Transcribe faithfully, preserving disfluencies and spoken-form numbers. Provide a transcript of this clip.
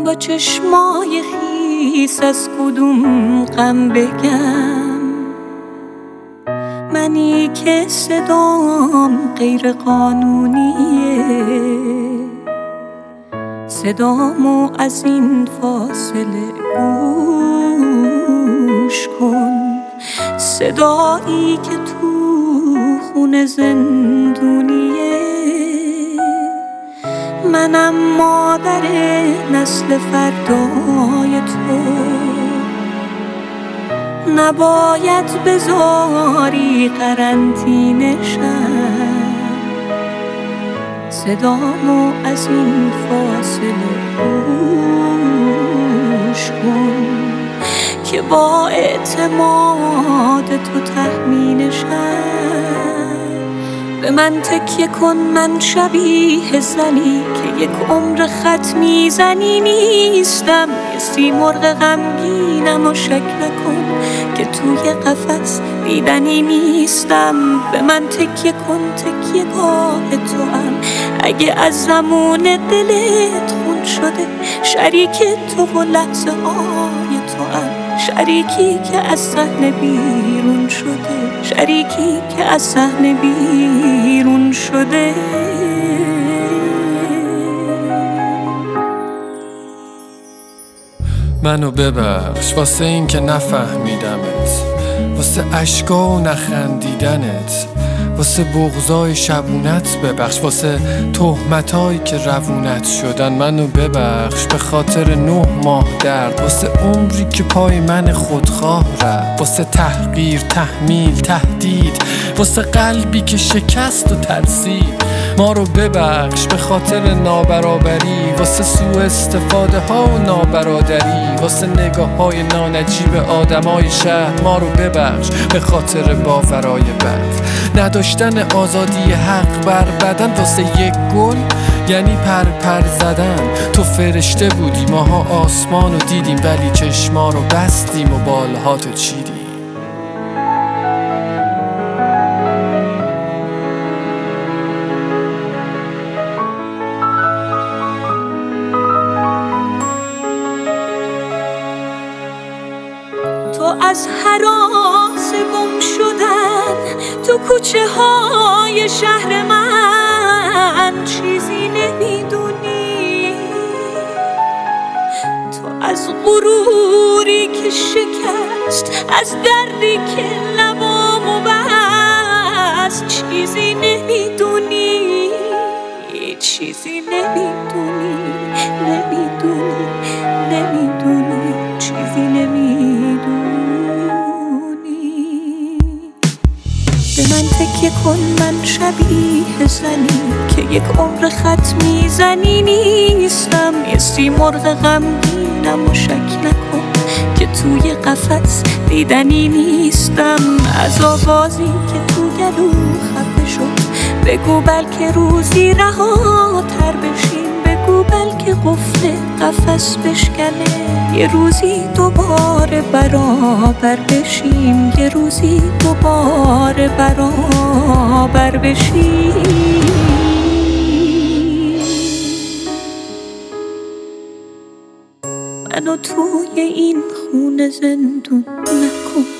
با چشمای خیس از کدوم غم بگم؟ منی که صدام غیر قانونیه، صدامو از این فاصله گوش کن. صدایی که تو خون زندونیه، منم مادر نسل فردای تو. نباید بذاری قرنطینه‌شم، صدامو از این فاصله گوش کن که با اعتماد تو تهمینشم. به من تکیه کن، من شبیه زنی که یک عمر خط میزنی نیستم. یه سیمرغ غمگینم و شک نکن که توی قفس دیدنی نیستم. به من تکیه کن، تکیه گاه تو هم اگه از زمون دلت خون شده. شریک تو و لحظه های تو هم، شریکی که از صحنه بیرون شده، شریکی که از صحنه بیرون شده. منو ببخش واسه این که نفهمیدمت، واسه اشکا و نخندیدنت، واسه بغضای شبونت ببخش، واسه تهمتایی که روونت شدن. منو ببخش به خاطر نه ماه درد، واسه عمری که پای من خودخواه رفت، واسه تحقیر، تحمیل، تهدید، واسه قلبی که شکست و ترسید. ما رو ببخش به خاطر نابرابری، واسه سوء استفاده ها و نابرادری، واسه نگاه های نانجیب آدمای شهر. ما رو ببخش به خاطر باورای بد، نداشتن آزادی حق بر بدن. واسه یک گل یعنی پر پر زدن. تو فرشته بودی، ماها آسمان رو دیدیم، ولی چشما رو بستیم و بالهاتو چیدیم. تو از هراس گم شدن تو کوچه های شهر من چیزی نمیدونی. تو از غروری که شکست، از دردی که لبامو بست چیزی نمیدونی، چیزی نمیدونی، نمیدونی، نمیدونی، چیزی نمیدونی. به من تکیه کن، من شبیه زنی که یک عمر خط میزنی نیستم. یه سیمرغ غمگینم و شک نکن که توی قفس دیدنی نیستم. از آوازی که تو گلو خفه شد بگو بلکه روزی رهاتر بشیم. بگو بلکه قفل قفس بشکنه، یه روزی دوباره برابر بشیم، یه روزی دوباره برابر بشیم. منو توی این خونه زندون نکن.